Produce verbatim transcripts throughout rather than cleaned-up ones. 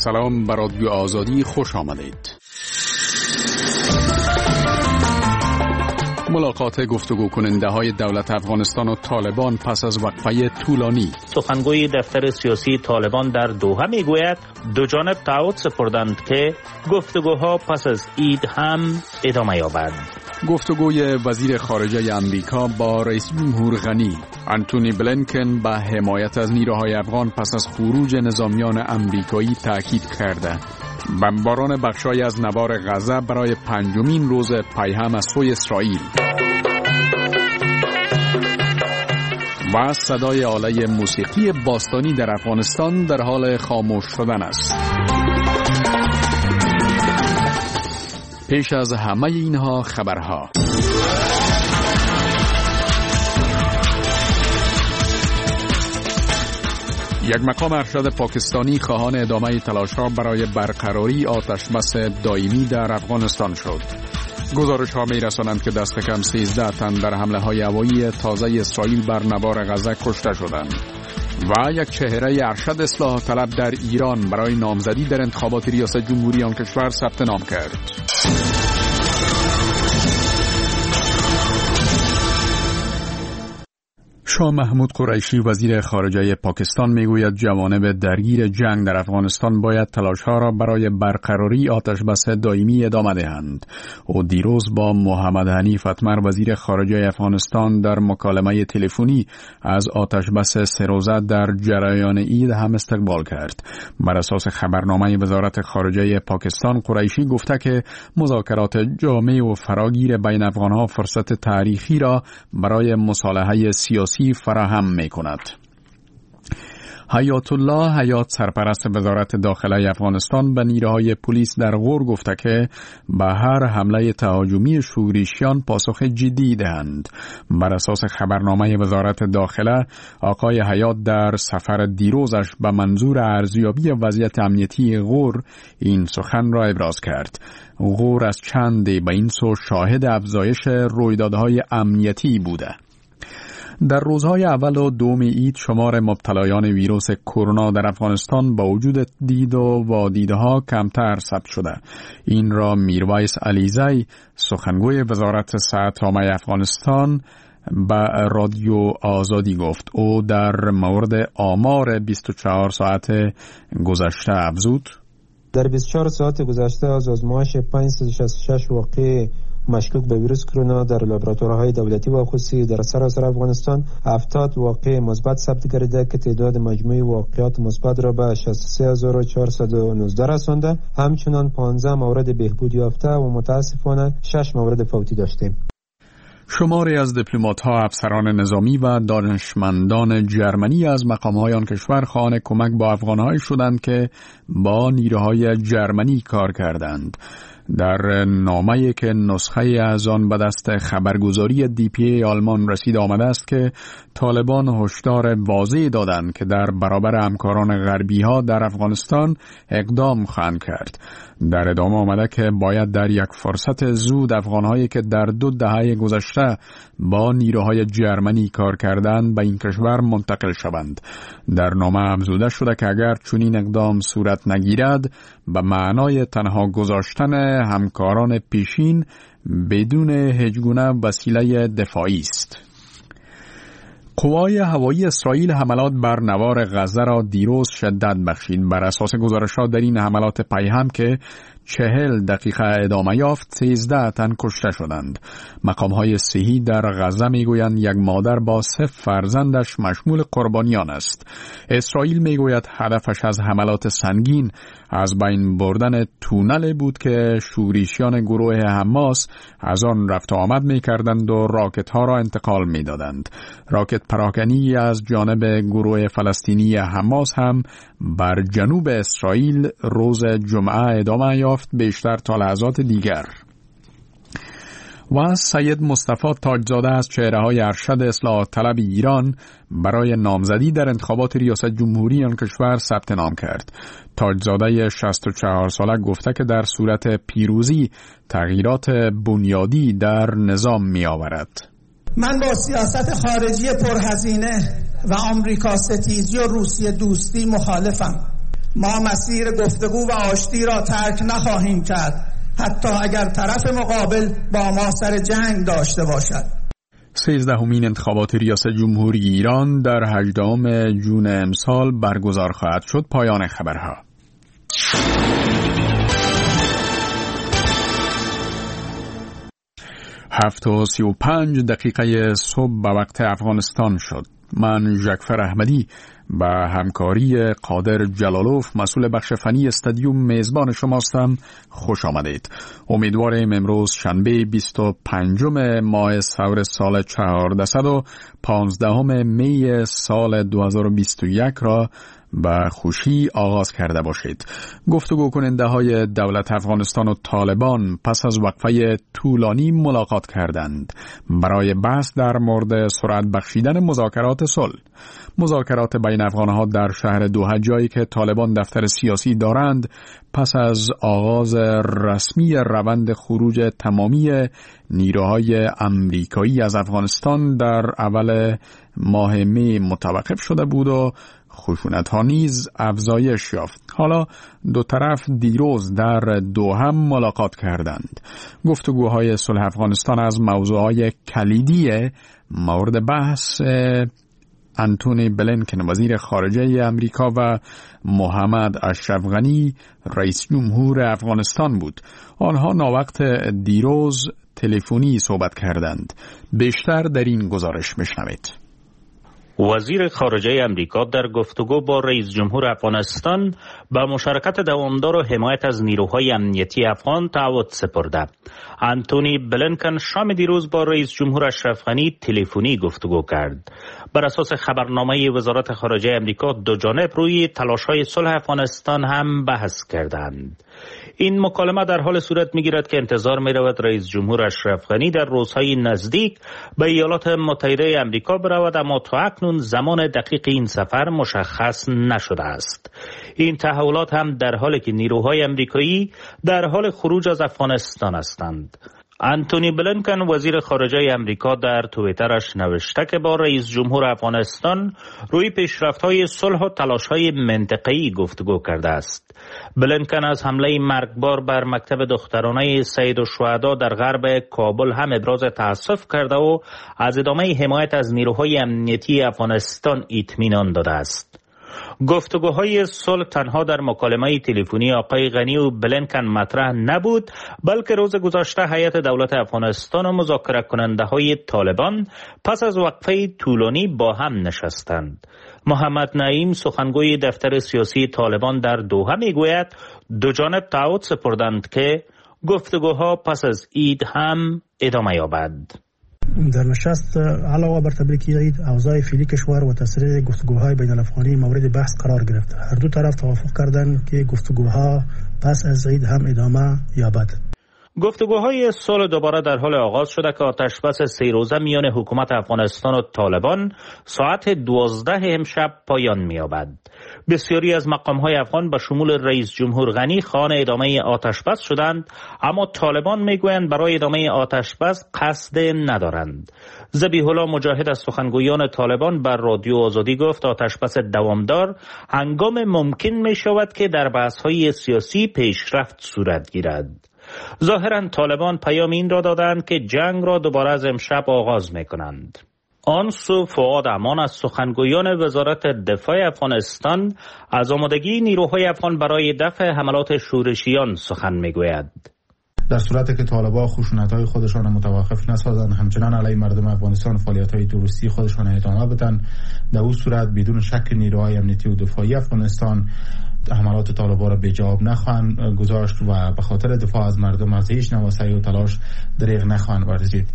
سلام، به رادیو آزادی خوش آمدید. ملاقات گفتگو کننده های دولت افغانستان و طالبان پس از وقفه طولانی. سخنگوی دفتر سیاسی طالبان در دوحه میگوید دو جانب تعهد سپردند که گفتگوها پس از عید هم ادامه یابد. گفتگوی وزیر خارجه امریکا با رئیس جمهور غنی. آنتونی بلینکن به حمایت از نیروهای افغان پس از خروج نظامیان امریکایی تاکید کرده. بمباران بخشای از نوار غزه برای پنجمین روز پیهم از سوی اسرائیل. و صدای آله موسیقی باستانی در افغانستان در حال خاموش شدن است. پیش از همه اینها خبرها. یک مقام ارشد پاکستانی خواهان ادامه تلاش‌ها برای برقراری آتشبس دائمی در افغانستان شد. گزارش‌ها می‌رسانند که دست کم سیزده تن در حمله‌های هوایی تازه اسرائیل بر نوار غزه کشته شدند. و یک چهره ارشد اصلاح طلب در ایران برای نامزدی در انتخابات ریاست جمهوری آن کشور ثبت نام کرد. شاه محمود قریشی وزیر خارجه پاکستان میگوید جوانب درگیر جنگ در افغانستان باید تلاش‌ها را برای برقراری آتشبس دائمی ادامه دهند. او دیروز با محمد حنیف اتمر وزیر خارجه افغانستان در مکالمه تلفنی از آتشبس سه روزه در جریان عید هم استقبال کرد. بر اساس خبرنامه وزارت خارجه پاکستان، قریشی گفته که مذاکرات جامع و فراگیر بین افغان‌ها فرصت تاریخی را برای مصالحه سیاسی فراهم می کند. حیات الله حیات سرپرست وزارت داخله افغانستان به نیروهای پلیس در غور گفته که به هر حمله تهاجمی شورشیان پاسخ جدی دهند. بر اساس خبرنامه وزارت داخله، آقای حیات در سفر دیروزش به منظور ارزیابی وضعیت امنیتی غور این سخن را ابراز کرد. غور از چند به این سو شاهد افزایش رویدادهای امنیتی بوده. در روزهای اول و دوم عید شمار مبتلایان ویروس کرونا در افغانستان با وجود دید و وادیدها کمتر ثبت شده. این را میرویس علیزی، سخنگوی وزارت صحت عامه افغانستان، به رادیو آزادی گفت. او در مورد آمار بیست و چهار ساعت گذشته افزود: در بیست و چهار ساعت گذشته از آزمایش پانصد و شصت و شش واقعه مشکوک به ویروس کرونا در لابراتوارهای دولتی و خصوصی در سراسر افغانستان هفتاد واقعه مثبت ثبت گردیده که تعداد مجموعی واقعات مثبت را به شصت و سه هزار و چهارصد و نوزده رسانده. همچنان پانزده مورد بهبود یافته و متاسفانه شش مورد فوتی داشتیم. شماری از دیپلمات‌ها، افسران نظامی و دانشمندان جرمنی از مقام‌های آن کشور خواهان کمک با افغان‌هایی شدند که با نیروهای جرمنی کار کردند. در نامه‌ای که نسخه از آن به دست خبرگزاری دی پی ای آلمان رسید آمده است که طالبان هشدار واضحی دادند که در برابر همکاران غربی‌ها در افغانستان اقدام خواهند کرد. در ادامه آمده که باید در یک فرصت زود افغان‌هایی که در دو دهه گذشته با نیروهای جرمنی کار کردند به این کشور منتقل شوند. در نامه افزوده شده که اگر چنین اقدام صورت نگیرد به معنای تنها گذاشتن همکاران پیشین بدون هیچ گونه وسیله دفاعی است. قوای هوایی اسرائیل حملات بر نوار غزه را دیروز شدت بخشید. بر اساس گزارش‌ها در این حملات پیهم که چهل دقیقه ادامه یافت، سیزده تن کشته شدند. مقام‌های صحی در غزه میگویند یک مادر با سه فرزندش مشمول قربانیان است. اسرائیل میگوید هدفش از حملات سنگین از بین بردن تونل بود که شورشیان گروه حماس از آن رفت و آمد میکردند و راکت ها را انتقال میدادند. راکت پراکنی از جانب گروه فلسطینی حماس هم بر جنوب اسرائیل روز جمعه ادامه یافت، بیشتر تا لحظات دیگر. و سید مصطفی تاجزاده از چهره‌های ارشد اصلاح طلب ایران برای نامزدی در انتخابات ریاست جمهوری آن کشور ثبت نام کرد. تاجزاده شصت و چهار ساله گفته که در صورت پیروزی تغییرات بنیادی در نظام می آورد. من با سیاست خارجی پرهزینه و آمریکا ستیزی و روسیه دوستی مخالفم. ما مسیر گفتگو و آشتی را ترک نخواهیم کرد، حتی اگر طرف مقابل با ما سر جنگ داشته باشد. سیزدهمین انتخابات ریاست جمهوری ایران در هجدهم جون امسال برگزار خواهد شد. پایان خبرها. هفت و سی و پنج دقیقه صبح به وقت افغانستان شد. من ژکفر احمدی با همکاری قادر جلالوف مسئول بخش فنی استادیوم میزبان شماستم. خوش آمدید. امیدواریم امروز شنبه بیست و پنجم ماه سور سال چهاردهصد و پانزدهم می سال دو هزار و بیست و یک را به خوشی آغاز کرده باشید. گفتگو کننده های دولت افغانستان و طالبان پس از وقفه طولانی ملاقات کردند برای بحث در مورد سرعت بخشیدن مذاکرات صلح. مذاکرات بین افغانها در شهر دوحه، جایی که طالبان دفتر سیاسی دارند، پس از آغاز رسمی روند خروج تمامی نیروهای امریکایی از افغانستان در اول ماه می متوقف شده بود و خشونت ها نیز افزایش یافت. حالا دو طرف دیروز در دوحه ملاقات کردند. گفتگوهای صلح افغانستان از موضوعهای کلیدی مورد بحث انتونی بلینکن وزیر خارجه امریکا و محمد اشرف غنی رئیس جمهور افغانستان بود. آنها ناوقت دیروز تلفنی صحبت کردند. بیشتر در این گزارش بشنوید. وزیر خارجه امریکا در گفتگو با رئیس جمهور افغانستان با مشارکت دوامدار و حمایت از نیروهای امنیتی افغان تعهد سپرده. انتونی بلینکن شام دیروز با رئیس جمهور اشرف غنی تلفنی گفتگو کرد. بر اساس خبرنامه وزارت خارجه امریکا، دو جانب روی تلاش‌های صلح افغانستان هم بحث کردند. این مکالمه در حال صورت می‌گیرد که انتظار می‌رود رئیس جمهور اشرف غنی در روزهای نزدیک به ایالات متحده امریکا برود، اما تا اکنون زمان دقیق این سفر مشخص نشده است. این تحولات هم در حالی که نیروهای امریکایی در حال خروج از افغانستان هستند. انتونی بلینکن وزیر خارجه امریکا در توییترش نوشته که با رئیس جمهور افغانستان روی پیشرفت‌های صلح و تلاش‌های منطقه‌ای گفتگو کرده است. بلینکن از حمله مرگبار بر مکتب دخترانه سید الشهدا در غرب کابل هم ابراز تأسف کرده و از ادامه حمایت از نیروهای امنیتی افغانستان اطمینان داده است. گفتگوهای صلح تنها در مکالمه تلفنی آقای غنی و بلینکن مطرح نبود، بلکه روز گذشته هیئت دولت افغانستان و مذاکره کننده های طالبان پس از وقفه طولانی با هم نشستند. محمد نعیم، سخنگوی دفتر سیاسی طالبان در دوحه، میگوید دو جانب تعهد سپردند که گفتگوها پس از عید هم ادامه یابد. در نشست علاوه بر تبریک عید، اوضاع فعلی کشور و تسریع گفتگوهای بین الافغانی مورد بحث قرار گرفت. هر دو طرف توافق کردند که گفتگوها پس از عید هم ادامه یابد. گفتگوهای صلح دوباره در حال آغاز شده که آتشبس سه روزه میان حکومت افغانستان و طالبان ساعت دوازده امشب پایان می‌یابد. بسیاری از مقام‌های افغان به شمول رئیس جمهور غنی خواهان ادامه آتشبس شدند، اما طالبان میگویند برای ادامه آتشبس قصد ندارند. ذبیح الله مجاهد از سخنگویان طالبان بر رادیو آزادی گفت آتشبس دوامدار هنگام ممکن می‌شود که در بحث‌های سیاسی پیشرفت صورت گیرد. ظاهراً طالبان پیام این را دادند که جنگ را دوباره از امشب آغاز می‌کنند. آن سو فؤاد امان از سخنگویان وزارت دفاع افغانستان از آمادگی نیروهای افغان برای دفع حملات شورشیان سخن می‌گوید. در صورتی که طالبان خشونت‌های خودشان متوقف نسازند، همچنان علیه مردم افغانستان فعالیت‌های تروریستی خودشان ادامه بدن، در اون صورت بدون شک نیروهای امنیتی و دفاعی افغانستان حملات طالبان را به جواب نخواهند گذاشت و به خاطر دفاع از مردم از هیچ نوع سعی و تلاش دریغ نخواهند ورزید.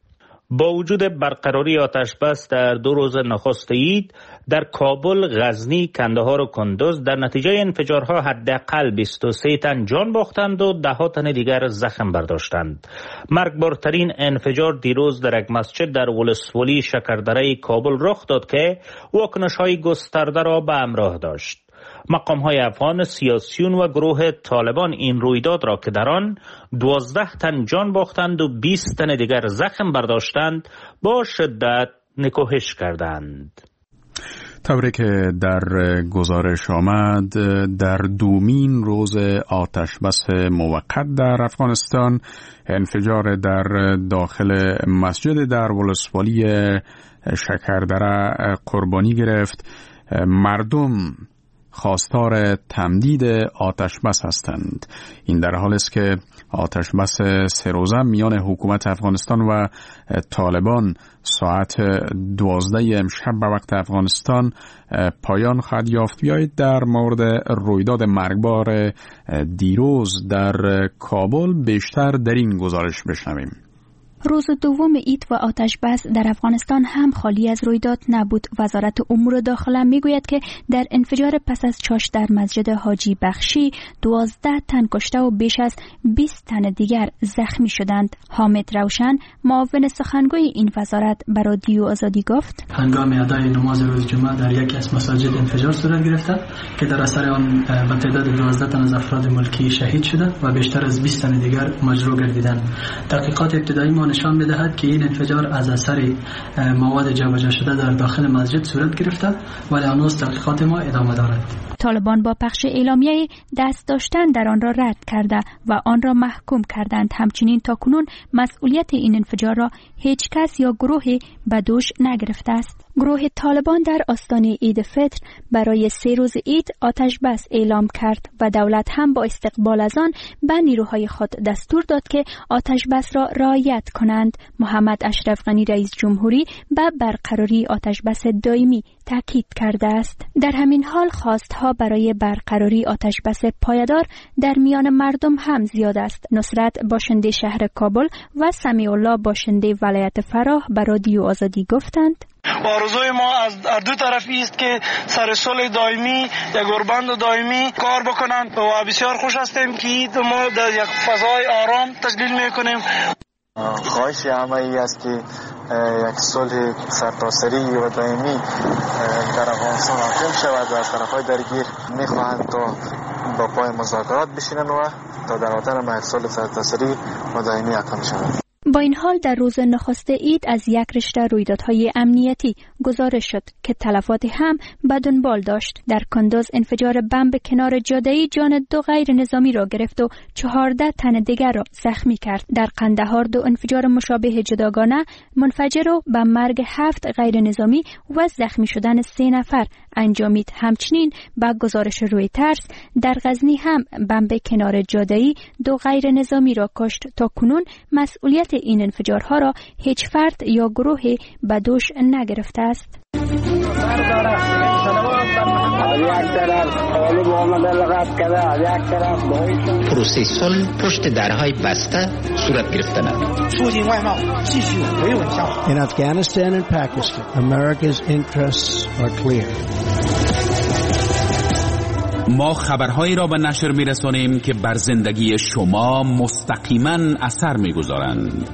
با وجود برقراری آتشبس در دو روز نخست عید در کابل، غزنی، کندهار و کندوز در نتیجه انفجارها حداقل بیست و سه تن جان باختند و ده ها تن دیگر زخم برداشتند. مرگبارترین انفجار دیروز در یک مسجد در ولسوالی شکردره کابل رخ داد که واکنش‌های گسترده را به همراه داشت. مقام‌های افغان، سیاسیون و گروه طالبان این رویداد را که در آن دوازده تن جان باختند و بیست تن دیگر زخم برداشتند با شدت نکوهش کردند. طوری که در گزارش آمد در دومین روز آتش بس موقت در افغانستان انفجار در داخل مسجد در ولسوالی شکردره قربانی گرفت. مردم خواستار تمدید آتش بس هستند. این در حال است که آتش بس سه روزه میان حکومت افغانستان و طالبان ساعت دوازده امشب به وقت افغانستان پایان خواهد یافت. بیایید در مورد رویداد مرگبار دیروز در کابل بیشتر در این گزارش بشنویم. روز دوم عید و آتش بس در افغانستان هم خالی از رویداد نبود. وزارت امور داخله میگوید که در انفجار پس از چاش در مسجد حاجی بخشی دوازده تن کشته و بیش از بیست تن دیگر زخمی شدند. حامد روشن معاون سخنگوی این وزارت به رادیو آزادی گفت هنگام ادای نماز روز جمعه در یکی از مساجد انفجار صورت گرفته که در اثر آن به تعداد دوازده تن از افراد ملکی شهید شده و بیشتر از بیست تن دیگر مجروح گردیدند. تحقیقات ابتدایی ما نشان می‌دهد که این انفجار از اثر مواد جابجا شده در داخل مسجد صورت گرفته ولی هنوز تحقیقات ما ادامه دارد. طالبان با پخش اعلامیه دست داشتن در آن را رد کرده و آن را محکوم کردند. همچنین تاکنون مسئولیت این انفجار را هیچ کس یا گروهی به دوش نگرفته است. گروه طالبان در آستانه عید فطر برای سه روز عید آتش بس اعلام کرد و دولت هم با استقبال از آن به نیروهای خود دستور داد که آتش بس را رعایت کنند. محمد اشرف غنی رئیس جمهوری به برقراری آتش بس دائمی تاکید کرده است. در همین حال خواستها برای برقراری آتش بس پایدار در میان مردم هم زیاد است. نصرت باشنده شهر کابل و سمیع الله باشنده ولایت فراه به رادیو آزادی گفتند آرزوی ما از دو طرفی است که سر صلح دائمی یا گربند دائمی کار بکنند و بسیار خوش هستیم که ما در یک فضای آرام تجلیل میکنیم. خواهش همه ای است که یک صلح سرتاسری و دائمی در افغانستان حاکم شود و از طرفهای درگیر میخواهند تا با پای مذاکرات بشینند و تا در وطن ما یک صلح سرتاسری و دائمی حاکم شود. با این حال در روز نخست عید از یک رشته رویدادهای امنیتی گزارش شد که تلفات هم به دنبال داشت. در کندوز انفجار بمب کنار جاده‌ای جان دو غیر نظامی را گرفت و چهارده تن دیگر را زخمی کرد. در قندهار دو انفجار مشابه جداگانه منفجر و به مرگ هفت غیر نظامی و زخمی شدن سه نفر انجامید. همچنین با گزارش رویترز در غزنی هم بمب کنار جاده‌ای دو غیر نظامی را کشت. تا کنون مسئولیت این انفجارها را هیچ فرد یا گروهی به دوش نگرفته است. پروسه صلح پشت درهای بسته صورت گرفته است. In Afghanistan and Pakistan, America's interests are clear. ما خبرهایی را به نشر می‌رسانیم که بر زندگی شما مستقیما اثر می‌گذارند.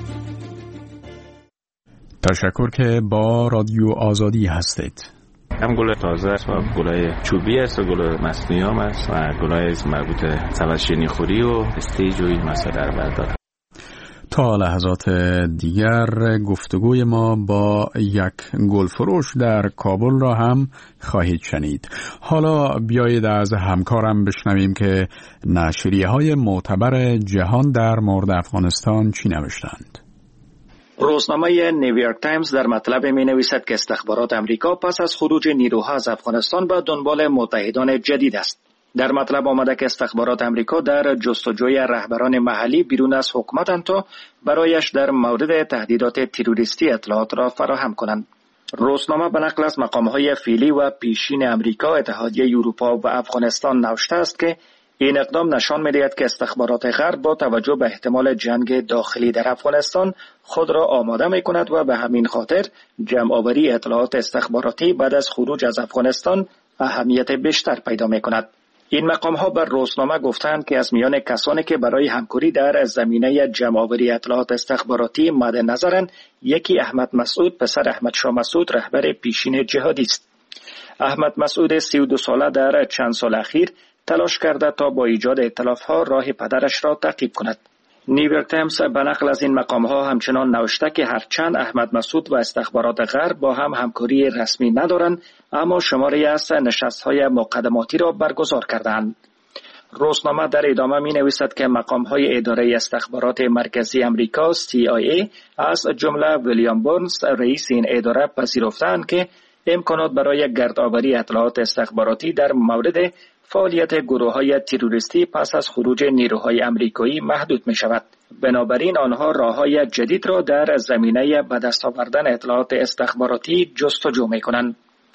تشکر که با رادیو آزادی هستید. هم گل تازه است و گلای چوبی است و گل مصنوعی هم است و گلای مربوط به سبد خوری و استیج و این مسائل در بر دارد. تا لحظات دیگر گفتگوی ما با یک گلفروش در کابل را هم خواهید شنید. حالا بیایید از همکارم بشنویم که نشریه های معتبر جهان در مورد افغانستان چی نوشتند. روزنامه نیویورک تایمز در مطلب می نویسد که استخبارات امریکا پس از خروج نیروها از افغانستان به دنبال متحدان جدید است. در مطلب آمده که استخبارات امریکا در جستجوی رهبران محلی بیرون از حکومتند تا برایش در مورد تهدیدات تروریستی اطلاعات را فراهم کنند. روزنامه به نقل از مقام‌های فعلی و پیشین امریکا، اتحادیه اروپا و افغانستان نوشته است که این اقدام نشان می‌دهد که استخبارات غرب با توجه به احتمال جنگ داخلی در افغانستان خود را آماده می‌کند و به همین خاطر جمع‌آوری اطلاعات استخباراتی بعد از خروج از افغانستان اهمیت بیشتر پیدا می‌کند. این مقام‌ها بر روزنامه گفتند که از میان کسانی که برای همکاری در زمینه جمع‌آوری اطلاعات استخباراتی مد نظرند، یکی احمد مسعود پسر احمد شاه مسعود رهبر پیشین جهادی است. احمد مسعود سی و دو ساله در چند سال اخیر تلاش کرده تا با ایجاد ائتلاف‌ها راه پدرش را تعقیب کند. نیویورک تایمز به نقل از این مقام ها همچنان نوشته که هرچند احمد مسعود و استخبارات غرب با هم همکاری رسمی ندارند، اما شماری از نشست های مقدماتی را برگزار کردند. روزنامه در ادامه می نویسد که مقام های اداره استخبارات مرکزی امریکا سی آی ای از جمله ویلیام برنز رئیس این اداره پذیرفتند که امکانات برای گردآوری اطلاعات استخباراتی در مورد فعالیت گروه‌های تروریستی پس از خروج نیروهای آمریکایی محدود می شود. بنابراین آنها راه‌های جدید را در زمینه به دست آوردن اطلاعات استخباراتی جستجو می کنند.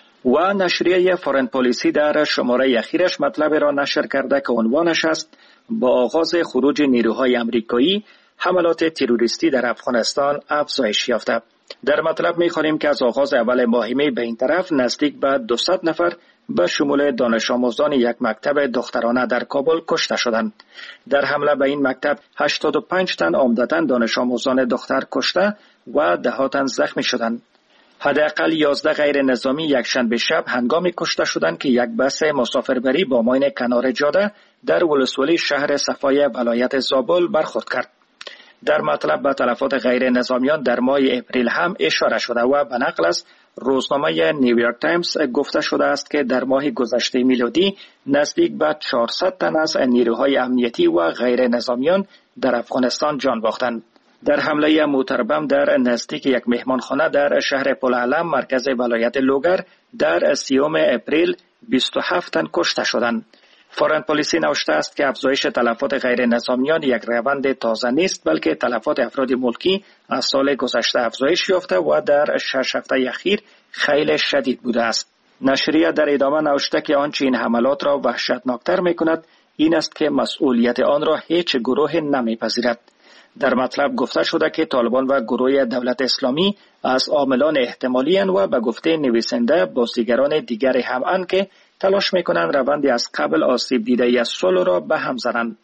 و نشریه فورن پالیسی در شماره اخیرش مطلب را نشر کرده که عنوانش است: با آغاز خروج نیروهای آمریکایی حملات تروریستی در افغانستان افزایش یافته. در مطلب می‌خوانیم که از آغاز اول ماه می به این طرف نزدیک به دویست نفر به شمول دانش آموزان یک مکتب دخترانه در کابل کشته شدند. در حمله به این مکتب هشتاد و پنج تن عمدتاً دانش آموزان دختر کشته و ده ها تن زخمی شدند. حداقل یازده غیر نظامی یکشنبه شب هنگامی کشته شدند که یک بس مسافربری با ماین کنار جاده در ولسوالی شهر صفای ولایت زابل برخورد کرد. در مطلب به تلفات غیر نظامیان در ماه اپریل هم اشاره شده و به نقل از روزنامه نیویورک تایمز گفته شده است که در ماه گذشته میلادی نزدیک به چهارصد تن از نیروهای امنیتی و غیر نظامیان در افغانستان جان باختند. در حمله موتربم در نزدیک یک مهمانخانه در شهر پلعلم مرکز ولایت لوگر در سیوم اپریل بیست و هفت تن کشته شدند. فورن پالیسی نوشته است که افزایش تلفات غیر نظامیان یک روند تازه نیست، بلکه تلفات افراد ملکی از سال گذشته افزایش یافته و در شش هفته اخیر خیلی شدید بوده است. نشریه در ادامه نوشته که آنچه این حملات را وحشتناکتر می‌کند این است که مسئولیت آن را هیچ گروه نمی‌پذیرد. در مطلب گفته شده که طالبان و گروه دولت اسلامی از عاملان احتمالی اند و به گفته نویسنده بازیگران دیگری هم اند که تلاش میکنند روندی از قبل آسیب دیده از صلح را به هم زنند.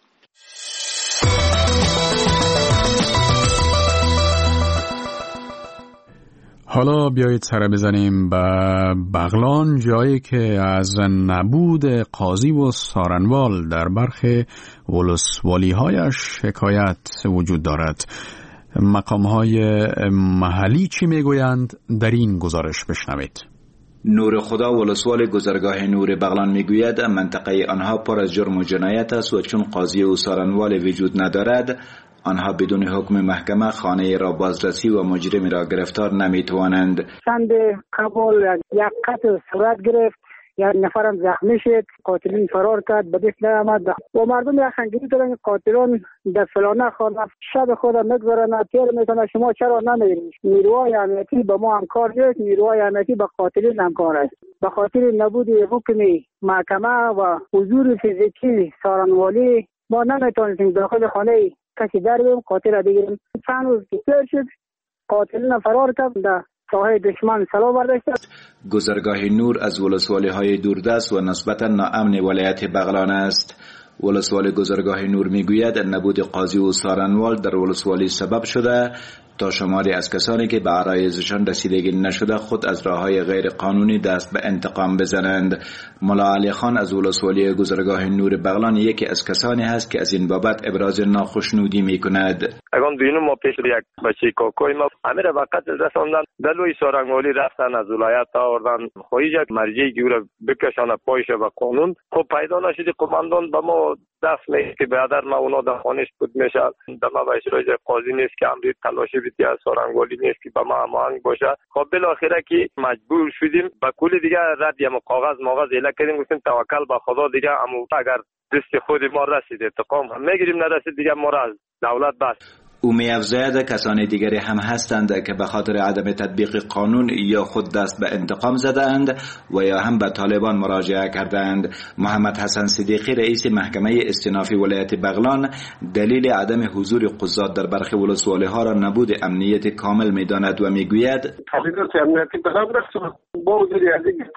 حالا بیایید سر بزنیم به بغلان، جایی که از نبود قاضی و سارنوال در برخی ولسوالی هایش شکایت وجود دارد. مقام های محلی چی میگویند؟ در این گزارش بشنوید. نور خدا ولسوال گذرگاه نور بغلان میگوید منطقه آنها پر از جرم و جنایت است و چون قاضی و سارنوال وجود ندارد آنها بدون حکم محکمه خانه را بازرسی و مجرم را گرفتار نمیتوانند. چند قبل یک قتل صورت گرفت، یک نفرم زخمی شد، قاتلین فرار کرد، به دست نیامد و مردم یک خنگیری کردن قاتلان در فلانه خانه شب خود میگذارن تیر میکنن. شما چرا نمیرید؟ نیروهای امنیتی با ما همکار نیست، نیروهای امنیتی با قاتلین همکار است. به خاطر نبود حکم محکمه و حضور فیزیکی سارنوالی ما نمیتونیم داخل خانه کسی در بیم قاتل را بگیریم. چند روز که تیر شد قاتلین فرار کرد، در ساحه دشمن سلا برداشت. گذرگاه نور از ولسوالی های دوردست و نسبتا ناامن ولایت بغلان است. ولسوالی گذرگاه نور میگوید نبود قاضی و سارنوال در ولسوالی سبب شده تا شماری از کسانی که به عرایضشان رسیدگی نشده خود از راههای غیر قانونی دست به انتقام بزنند. ملا علی خان از ولسوالی گذرگاه نور بغلان یکی از کسانی هست که از این بابت ابراز ناخشنودی میکند. اگان بینو ما پیش یک بچه کاکوی ما امیر وقت رساندن دلوی سارنوالی رفتن از ولایت آوردن خواهی یک مرجعی که او را بکشن پایش و قانون. خب پیدا نشدی قماندان به ما دست میگه که برادر ما اونا در خانش بود میشه در ما به اشراج قاضی نیست که امری تلاشی بیتی از سارنوالی نیست که به ما هماهنگ باشه. خب بالاخره که مجبور شدیم به کل دیگه رد یم کاغذ ماغذ اله کردیم، گفتیم توکل به خدا دیگه امو اگر دست خود ما رسید انتقام هم میگیریم، نرسید دیگه ما را از دولت بس. او می‌افزاید کسان دیگری هم هستند که به خاطر عدم تطبیق قانون یا خود دست به انتقام زدند و یا هم به طالبان مراجعه کردند. محمد حسن صدیقی رئیس محکمه استینافی ولایت بغلان دلیل عدم حضور قضات در برخی ولسوالی ها را نبود امنیت کامل می‌داند و می‌گوید امنیتی بغلان با وجود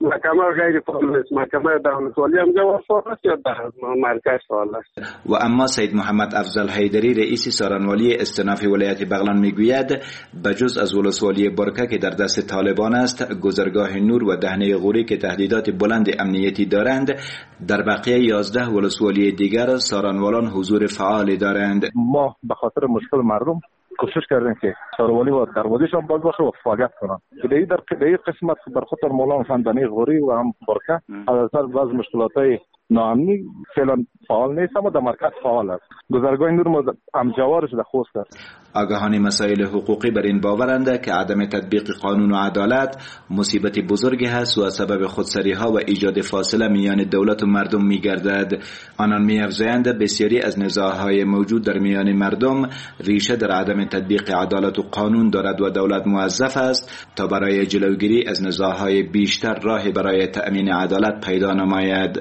محکمه غیر فعال است. محکمه دولت‌ولی هم جواب فعال است یا در مرکز فعال است. و اما سید محمد افضل حیدری رئیس سارنوالی استناف ولایت بغلان میگوید بجز از ولسوالی برکه که در دست طالبان است، گذرگاه نور و دهنه غوری که تهدیدات بلند امنیتی دارند، در بقیه یازده ولسوالی دیگر سارنوالان حضور فعال دارند. ما به خاطر مشکل مردم کوشش کردیم که سارنوالی و دروازه‌شان باز باشه و فعالیت کنند. که در این قسمت بر خاطر مولانا فندانی غوری و هم برکه از اثر بعض مشکلات ناامنی فعلا فعال نیست، اما در مرکز فعال است. گذرگاه نور هم جوارش در خوست است. آگاهان مسائل حقوقی بر این باورند که عدم تطبیق قانون و عدالت مصیبت بزرگی هست و سبب خودسری ها و ایجاد فاصله میان دولت و مردم میگردد. آنان می‌افزایند بسیاری از نزاع‌های موجود در میان مردم ریشه در عدم تطبیق عدالت و قانون دارد و دولت موظف است تا برای جلوگیری از نزاع‌های بیشتر راهی برای تأمین عدالت پیدا نماید.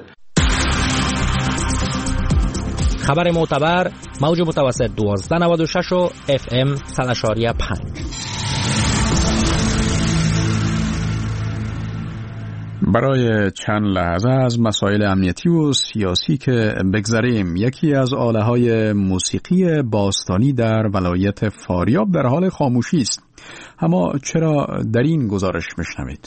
خبر معتبر موج متوسط دوازده نود و شش و اف ام صد و پنج. برای چند لحظه از مسائل امنیتی و سیاسی که بگذریم، یکی از آله‌های موسیقی باستانی در ولایت فاریاب در حال خاموشی است. اما چرا در این گزارش میشنوید؟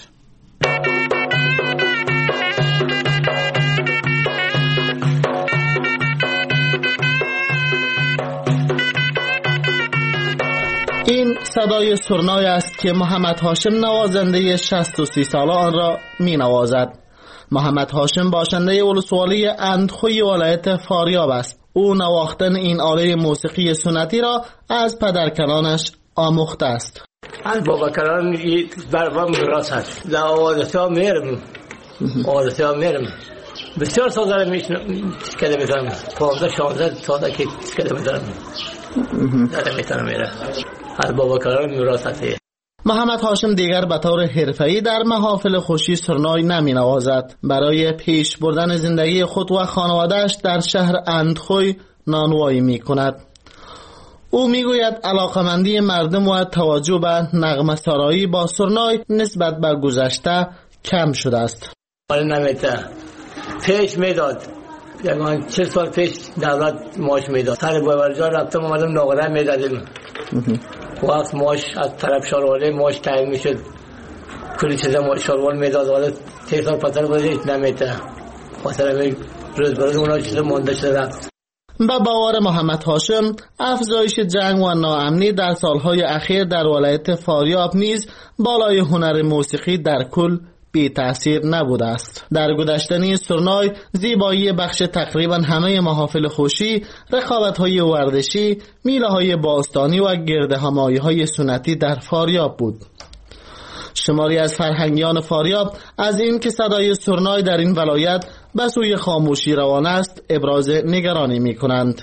این صدای سرنای است که محمد هاشم نوازنده شصت و سه ساله آن را می نوازد. محمد هاشم باشنده ولسوالی اندخوی ولایت فاریاب است. او نواختن این آله موسیقی سنتی را از پدرکنانش آموخته است. از باباکران برام میراث هست. در آوازها میرم. آوازها میرم. بسیار سال دارم کده میتونم. پانزده شانزده سال که کده میتونم. دارم میتونم میره. از باباکران میراث هست. محمد هاشم دیگر به طور حرفه‌ای در محافل خوشی سرنای نمی نوازد. برای پیش بردن زندگی خود و خانواده‌اش در شهر اندخوی نانوایی می کند. او می گوید علاقمندی مردم و توجه به نغمه سرایی با سرنای نسبت به گذشته کم شده است. حال نمیته پیش میداد، یعنی چه سال پیش دولت ماش میداد. سر باورجا رفتم اومدم ناغره میدادیم. وقت ماش از طرف شاروال ماش تعیین میشد، کلی چیزا شاروال میداد. حالا سه سال پتر بازی نمیته، خاطر روز برای اونا چیزا مونده شده رفت. با باور محمد هاشم افزایش جنگ و ناامنی در سالهای اخیر در ولایت فاریاب نیز بالای هنر موسیقی در کل بی تأثیر نبوده است. در گذشته سرنای زیبایی بخش تقریبا همه محافل خوشی، رقابت‌های ورزشی، میله‌های باستانی و گردهمایی‌های سنتی در فاریاب بود. شماری از فرهنگیان فاریاب از این که صدای سرنای در این ولایت به سوی خاموشی روان است ابراز نگرانی می‌کنند.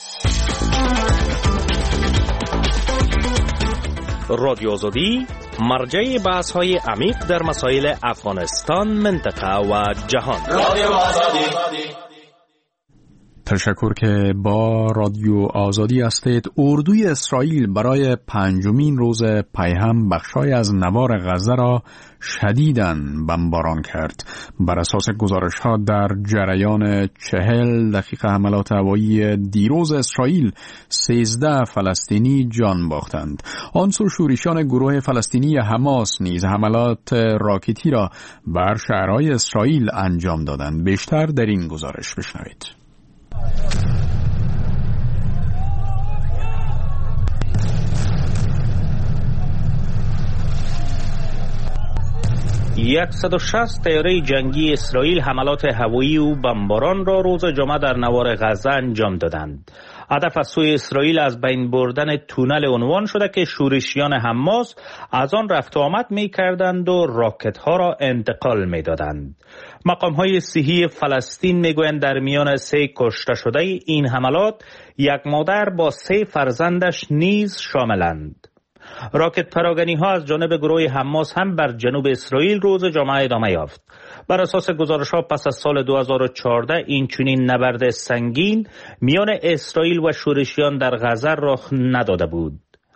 رادیو آزادی مرجع بحث‌های عمیق در مسائل افغانستان، منطقه و جهان. رادیو آزادی. تشکر که با رادیو آزادی هستید. اردوی اسرائیل برای پنجمین روز پیهم بخشای از نوار غزه را شدیداً بمباران کرد. بر اساس گزارش‌ها در جریان چهل دقیقه حملات هوایی دیروز اسرائیل سیزده فلسطینی جان باختند. آنسو شورشیان گروه فلسطینی حماس نیز حملات راکتی را بر شهرهای اسرائیل انجام دادند. بیشتر در این گزارش بشنوید. صد و شصت طیاره جنگی اسرائیل حملات هوایی و بمباران را روز جمعه در نوار غزه انجام دادند. هدف از سوی اسرائیل از بین بردن تونل عنوان شده که شورشیان حماس از آن رفت و آمد می کردند و راکت ها را انتقال می دادند. مقام های صحی فلسطین می گویند در میان سه کشته شده این حملات یک مادر با سه فرزندش نیز شاملند. راکت پراگنی ها از جانب گروه حماس هم بر جنوب اسرائیل روز جمعه ادامه یافت. بر اساس گزارش ها پس از سال دو هزار و چهارده این چنین نبرد سنگین میان اسرائیل و شورشیان در غزه رخ نداده بود.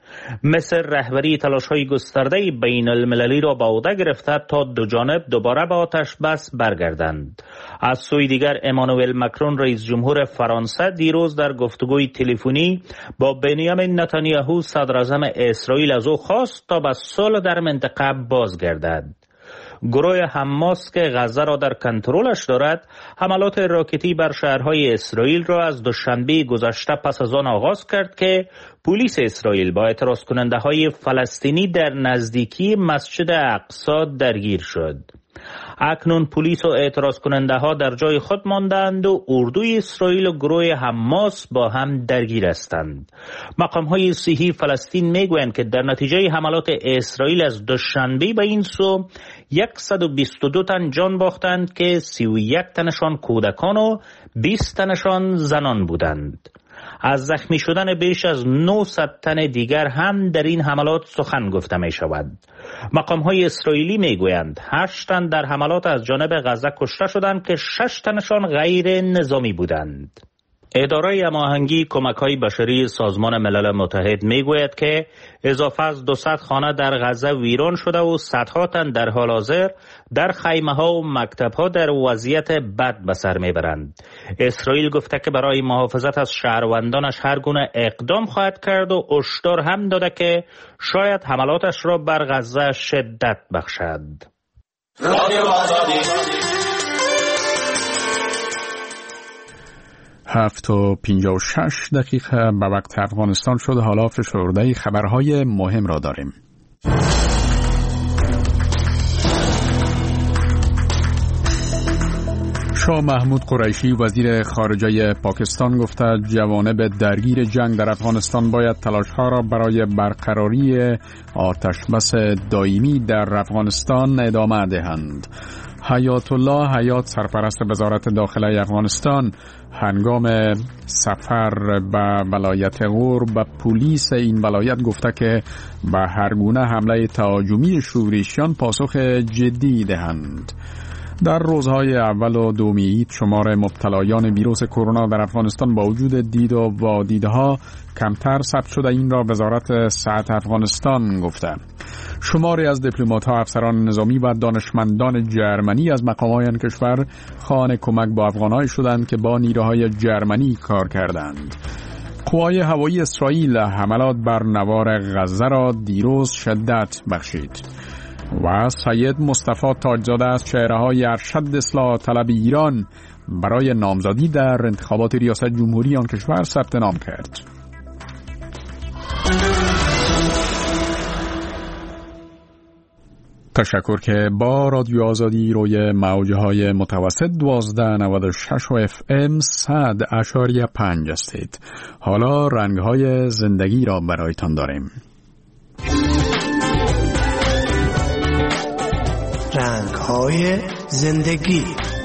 مصر رهبری تلاش‌های گسترده بین المللی را به عهده گرفته تا دو جانب دوباره به آتش بس برگردند. از سوی دیگر امانوئل مکرون رئیس جمهور فرانسه دیروز در گفتگوی تلفنی با بنیامین نتانیاهو صدر اعظم اسرائیل از او خواست تا به صلح در منطقه بازگردد. گروه حماس که غزه را در کنترلش دارد حملات راکتی بر شهرهای اسرائیل را از دوشنبه گذشته پس از آن آغاز کرد که پلیس اسرائیل با اعتراض کننده های فلسطینی در نزدیکی مسجد اقصی درگیر شد. اکنون پلیس و اعتراض کننده ها در جای خود ماندند و اردوی اسرائیل و گروه حماس با هم درگیر هستند. مقام های صحی فلسطین میگویند که در نتیجه حملات اسرائیل از دوشنبه به این سو صد و بیست و دو تن جان باختند که سی و یک تنشان کودکان و بیست تنشان زنان بودند. از زخمی شدن بیش از نهصد تن دیگر هم در این حملات سخن گفته می شود. مقام های اسرائیلی می گویند هشت تن در حملات از جانب غزه کشته شدند که شش تنشان غیر نظامی بودند. اداره هماهنگی کمک‌های بشری سازمان ملل متحد میگوید که اضافه از دویست خانه در غزه ویران شده و صدها تن در حال حاضر در خیمه‌ها و مکتب‌ها در وضعیت بد به سر میبرند. اسرائیل گفته که برای محافظت از شهروندانش هر گونه اقدام خواهد کرد و هشدار هم داده که شاید حملاتش را بر غزه شدت بخشد. هفت و پنجاه و شش دقیقه به وقت افغانستان شد. حالا فشرده خبرهای مهم را داریم. شاه محمود قریشی وزیر خارجه پاکستان گفته جوانب درگیر جنگ در افغانستان باید تلاش‌ها را برای برقراری آتشبس دائمی در افغانستان ادامه دهند. حیات الله حیات سرپرست وزارت داخله افغانستان هنگام سفر به ولایت غور به پلیس این ولایت گفته که به هر گونه حمله تهاجمی شورشیان پاسخ جدی دهند. در روزهای اول و دوم عید شمار مبتلایان ویروس کرونا در افغانستان با وجود دید و وادیدها کمتر ثبت شده. این را وزارت صحت افغانستان گفته. شماری از دیپلمات‌ها، افسران نظامی و دانشمندان جرمنی از مقام‌های آن کشور خواهان کمک با افغان‌هایی شدند که با نیروهای جرمنی کار کردند. قوای هوایی اسرائیل حملات بر نوار غزه را دیروز شدت بخشید. و سید مصطفی تاجزاده از چهره‌های ارشد اصلاح طلب ایران برای نامزدی در انتخابات ریاست جمهوری آن کشور ثبت نام کرد. تشکر که با رادیو آزادی روی موجهای متوسط دوازده نود و شش و اف ام صد اشاریه پنج هستید. حالا رنگهای زندگی را برایتان داریم. رنگهای زندگی.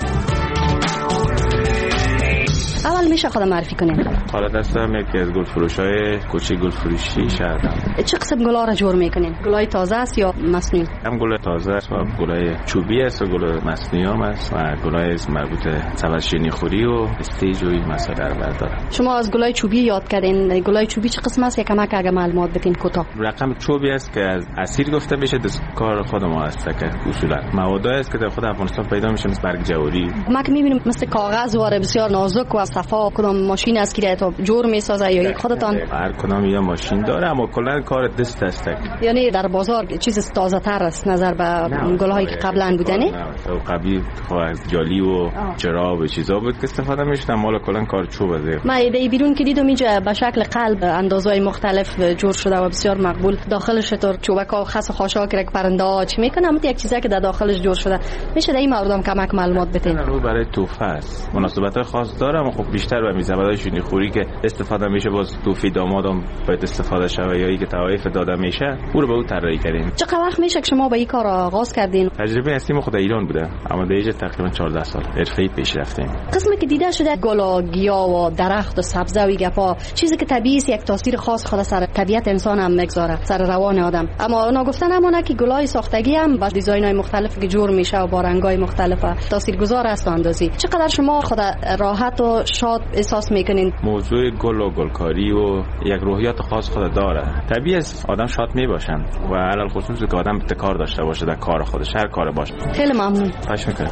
اول میشه خودم معرفی کنیم؟ حالا دستم یکی از گل فروشای کوچه گل فروشی شهرم. چه قسم گلا را جور میکنین؟ گلای تازه است یا مصنوعی؟ هم گل تازه است و گلای چوبی است و گل مصنوعی هم است و گلای مربوط به سبد شیرینی خوری و استیج و این مسائل رو بردارم. شما از گلای چوبی یاد کردین. گلای چوبی چه قسم است؟ یکم اگه معلومات بدین کوتاه. رقم چوبی است که از اصیل گفته بشه دستکار خود ما است که اصولا موادی است که در خود افغانستان پیدا میشه مثل برگ جواری. ما که میبینیم مثل کاغذ و بسیار نازک و صفا. کدام ماشین است که تو جور میسازه یا خودتان؟ هر کدام یا ماشین داره اما کلا کار دست است. یعنی در بازار چیز تازه تر است نظر به گل‌هایی که قبلا بودنی؟ نه قبلی از جالی و چراغ و چیزا بود که استفاده می‌شدن مال کلا کار چوب است. ما ایده بیرون که دیدم اینجا به شکل قلب اندازهای مختلف جور شده و بسیار مقبول. داخلش تو چوبک و خس و خاشاک که پرنده ها چی میکنه اما یک چیزی که در داخلش جور شده میشه در این موردم کمک معلومات بدین. رو برای تحفه است. مناسبت خاص داره اما خب بیشتر به میزبانای شیرینی خوری که استفاده میشه باز توفی دامادم باید استفاده شوه یا اینکه توایف داده میشه او رو به او طراحی کردیم. چقدر وقت میشه که شما با این کار آغاز کردین؟ تجربه اصلی ما خود ایران بوده اما دیگه تقریبا چهارده سال حرفه‌ای پیش رفتیم. قسمی که دیده شده گل و گیاه و درخت و سبزه و گپا چیزی که طبیعی است یک تاثیر خاص خود سر طبیعت انسان هم میگذاره سر روان آدم. اما اونا گفتن همونه که گلای ساختگی هم با دیزاین‌های مختلف که جور میشه و با رنگ‌های مختلف تاثیرگذار است اندازی. چقدر شما خود راحت و شاد احساس میکنین؟ موضوع گل و گلکاری و یک روحیات خاص خود داره. طبیعی طبیعی است آدم شاد می باشن و علل خصوص که آدم ابتکار داشته باشه در کار خودش، هر کار باشه. خیلی ممنون. خواهش میکنم.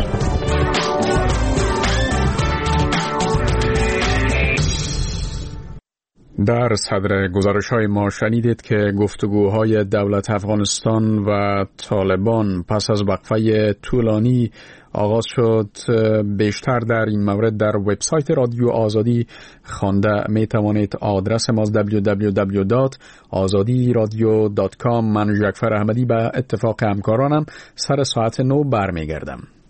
در صدر گزارش‌های ما شنیدید که گفتگوهای دولت افغانستان و طالبان پس از وقفه طولانی آغاز شد. بیشتر در این مورد در وبسایت رادیو آزادی خوانده می توانید. آدرس ما دبلیو دبلیو دبلیو دات آزادی رادیو دات کام. من جعفر احمدی به اتفاق همکارانم سر ساعت نو برمیگردم.